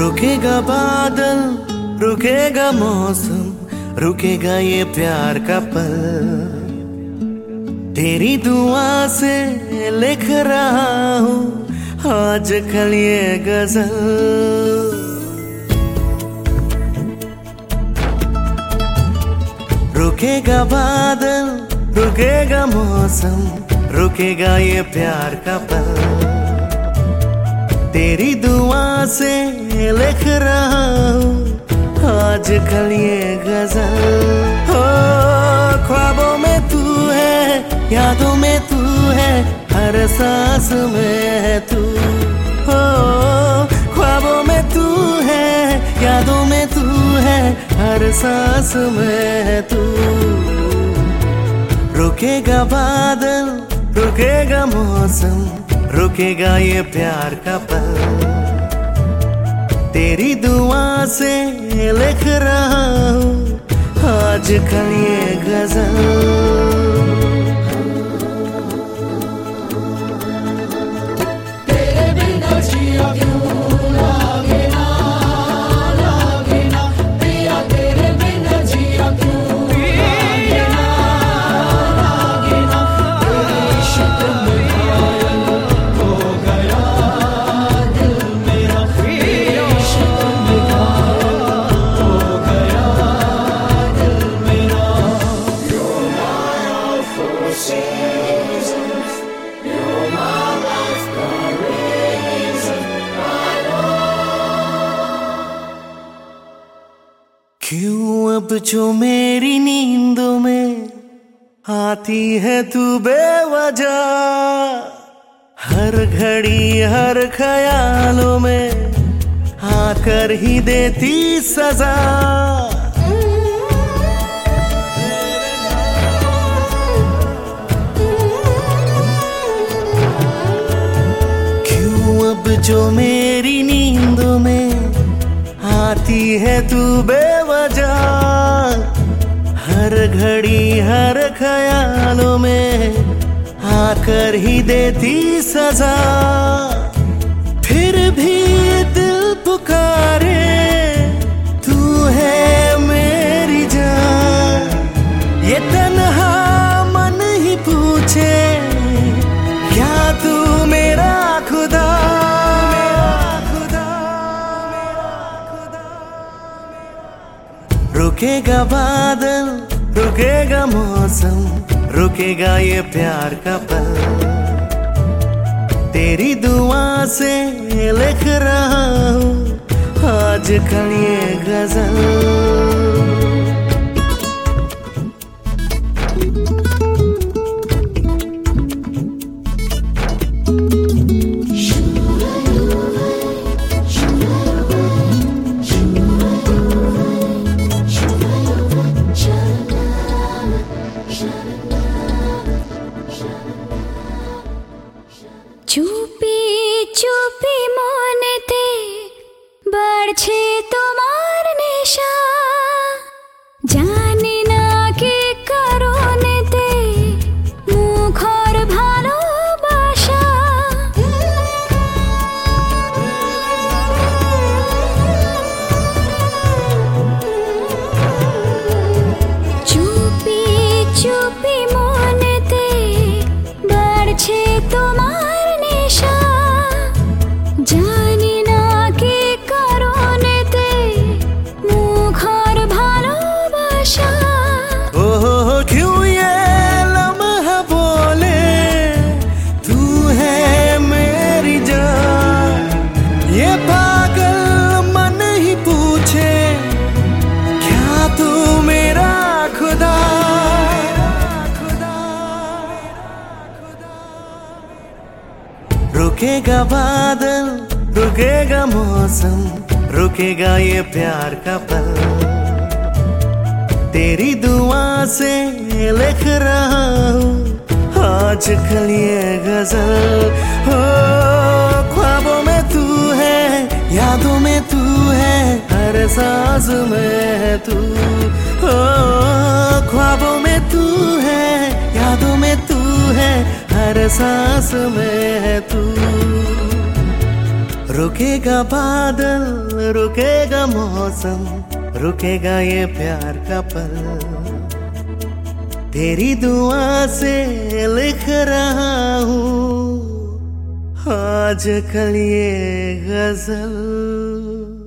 रुकेगा बादल, रुकेगा मौसम, रुकेगा ये प्यार का पल। तेरी दुआ से लिख रहा हूँ आज कल ये गजल। रुकेगा बादल, रुकेगा मौसम, रुकेगा ये प्यार का पल। तेरी दुआ से लिख रहा हूँ आज कल ये गजल। हो ख्वाबों में तू है, यादों में तू है, हर सांस में है तू। हो ख्वाबों में तू है, यादों में तू है, हर सांस में है तू। रुकेगा बादल, रुकेगा मौसम, रुकेगा ये प्यार का पल। तेरी दुआ से लिख रहा हूँ आज कल ये गजल। तेरे बिना जिया क्यों लागे ना, लागे ना पिया, तेरे बिना जिया क्यों लागे ना, लागे ना। तेरे इश्क में घायल हो गया दिल मेरा, तेरे इश्क में घायल हो गया दिल मेरा। You're my all four seasons, you're my life, the reason I know। क्यों अब जो मेरी नींदों में आती है तू बेवजह, हर घड़ी हर ख्यालों में आकर ही देती सजा। क्यों अब जो मेरी नींदों में आती है तू बेवजह, हर घड़ी हर ख्यालों में आकर ही देती सजा। फिर भी दिल पुकारे तू है मेरी जान, ये तन्हा मन ही पूछे क्या तू मेरा खुदा। रुकेगा बादल, रुकेगा मौसम, रुकेगा ये प्यार का पल। तेरी दुआ से लिख रहा हूँ आज कल ये गजल। চুপি চুপি মনেতে বাড়ছে তোমার নেশা, জানি না কি কারণেতে মুখর ভালোবাসা। চুপি চুপি মনেতে বাড়ছে তোমার নেশা, জানি না কি কারণেতে মুখর ভালোবাসা। ओ क्यों ये लम्हा बोले तू है मेरी जान, ये पागल मन ही पूछे क्या तू मेरा खुदा। रुकेगा बादल, रुकेगा मौसम, रुकेगा ये प्यार का पल। तेरी दुआ से लिख रहा हूँ आज कल ये गजल। हो ख्वाबों में तू है, यादों में तू है, हर सांस में है तू। हो ख्वाबों में तू है, यादों में तू है, हर सांस में है तू। रुकेगा बादल, रुकेगा मौसम, रुकेगा ये प्यार का पल। तेरी दुआ से लिख रहा हूँ आज कल ये गजल।